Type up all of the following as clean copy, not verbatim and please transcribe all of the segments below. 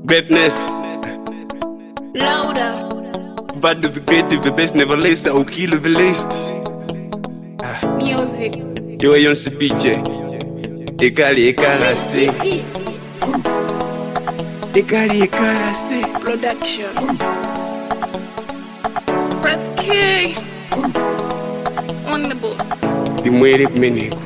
Greatness. Louder. Bad of the great, the best never less. I'll kill the least. Music. Yo, I used to be J. Ekali, say. Ekali, say. Production. Press K. On the book. Bimwere kumeneko.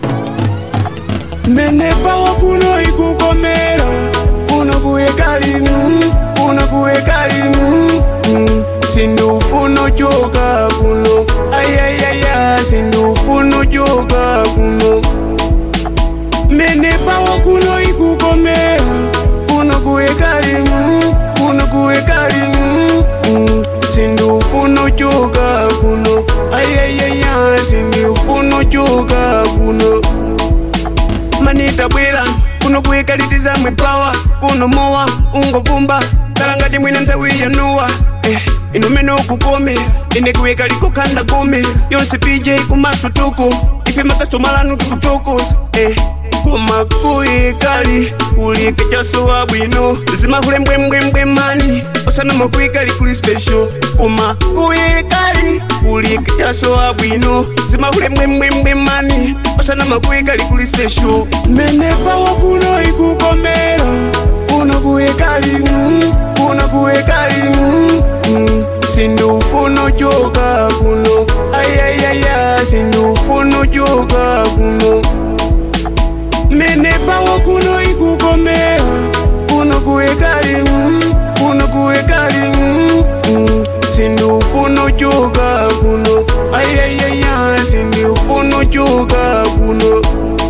Menepa wakuno ikukomera. Kuno kuekali, kuno kuekali. Sindufuno joka kuno. Ayayaya, sindufuno joka kuno. Menepa wakuno ikukomera. Kuno kuekali, kuno kuekali. Sindufuno joka kuno. Ayayaya, sindufuno joka kuno. Manita bwela, kuno kuekalitiza mwipawa. Kuno moa, ungovumba. Kalangati mwina ntawi yanuwa. Inumeno kukome, ine kuekali kukanda gome. Yonse PJ kumasu tuku. Ife makastomalanu tukutokos. Kuma kuekali, kulike jaso wabwino. Zima hule mbwe mani. Osana mkuekali kuli special. Kuma kuekali, kulike jaso wabwino. Zima hule mbwe mani. Osana mkuekali kuli special. Menepa wakuno ikukomera. Kuno kuekali, kuno kuekali. Sindufuno joka kuno. Ayayaya, sindufuno joka kuno. Menepa wakuno ikukomera. Kuno kuekali, kuno kuekali. Sindufuno joka kuno. Ayayaya, sindufuno joka kuno.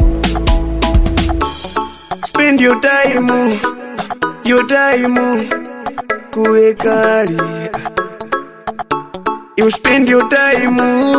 Spend your time, kuekali. You spend your time.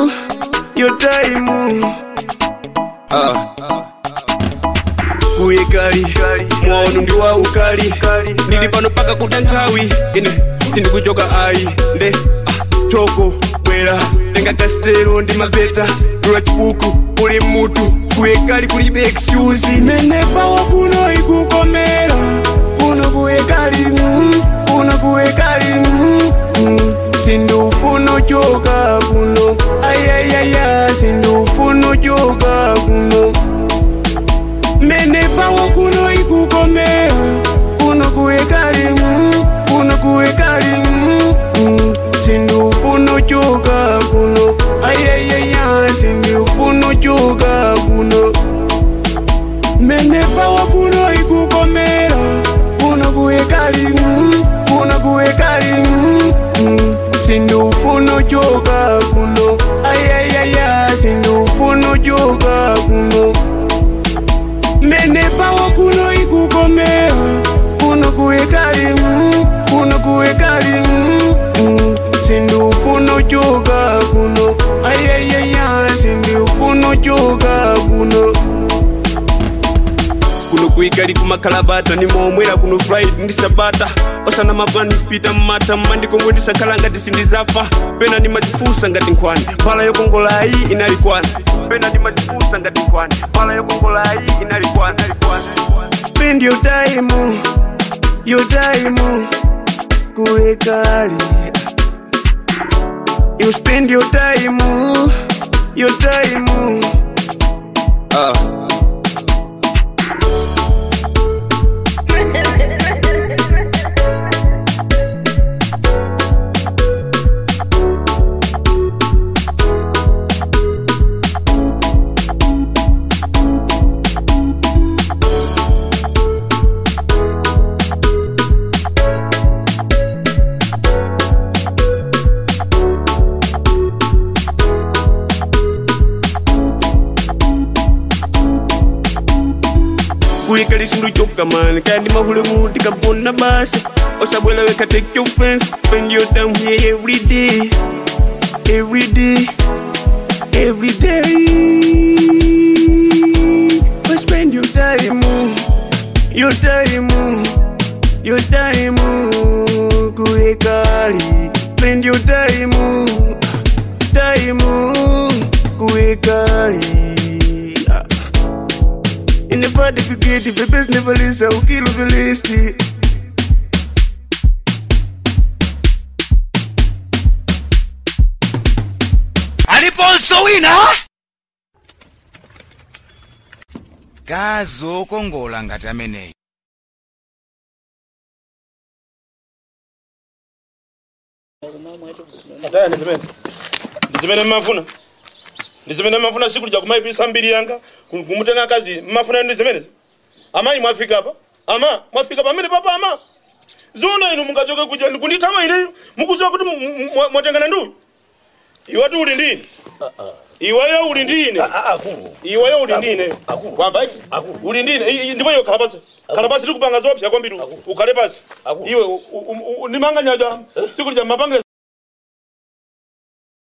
Kuekali, mwaonu ndi wa ukali. Nili pano paka kudantawi. Tindi kujoka ai, nde, toko, wela. Tenga kastero ndi maveta. Dura chibuku, uli mutu. Kuekali kulibe excuse. Menepa wakuno ikukomera. Kuno kuekali, kuno kuekali. Sindufuno joka kuno. Ayayaya, sindufuno joka kuno. Menepa wakuno ikukomera. Kuno kuekali, kuno kuekali. Sindufuno joka kuno. Ayayaya, sindufuno joka kuno. Menepa wakuno ikukomera. Kuno kuekali, kuno kuekali. Sindufuno joka kuno. Ayayaya, sindufuno joka kuno. Menepa wakuno ikukomera. Kuno kuekali, kuno kuekali. Sindufuno joka kuno. Ayayaya, sindufuno joka kuno. Kuno kuekali kumakalabata ni momwera kuno Friday ndi Sabata. Osana mabani pita mata mandi kongo ndisakala ngati sindizafa. Pena ni majifusa ngati nkwani. Pala yokongola hii inalikwana. Pena ni majifusa ngati nkwani. Pala yokongola hii inalikwana. Spend your time, kuekali. You spend your time. Kuekali sindu joka man. Kandi mahule muti kabona basi. Osabwela weka take your friends. Spend your time here every day. Every day. Every day. But spend your time. Kuekali. Spend your time. Kuekali. In the body, if you get it, the best never listen. I'll kill the list. Paliponso wina gazo kongola ngati ameneyi. Ataya ndizimene mafuna siku lija kumaibisa mbiri yanga kumutenga kazi mafuna ndizimene amayi mwafika apa ama mwafika pamene papa ama zona inu mungachoke kuja kunditama ine mukuzoa kuti mwatengana nduyu iwatu uli ndine iwayo uli ndine iwayo uli ndine kwamba uli ndine ndipo yo kalabasi likupanga zopya kwambiri ukhale pasi iwe nimanga nyaja siku lija mapanga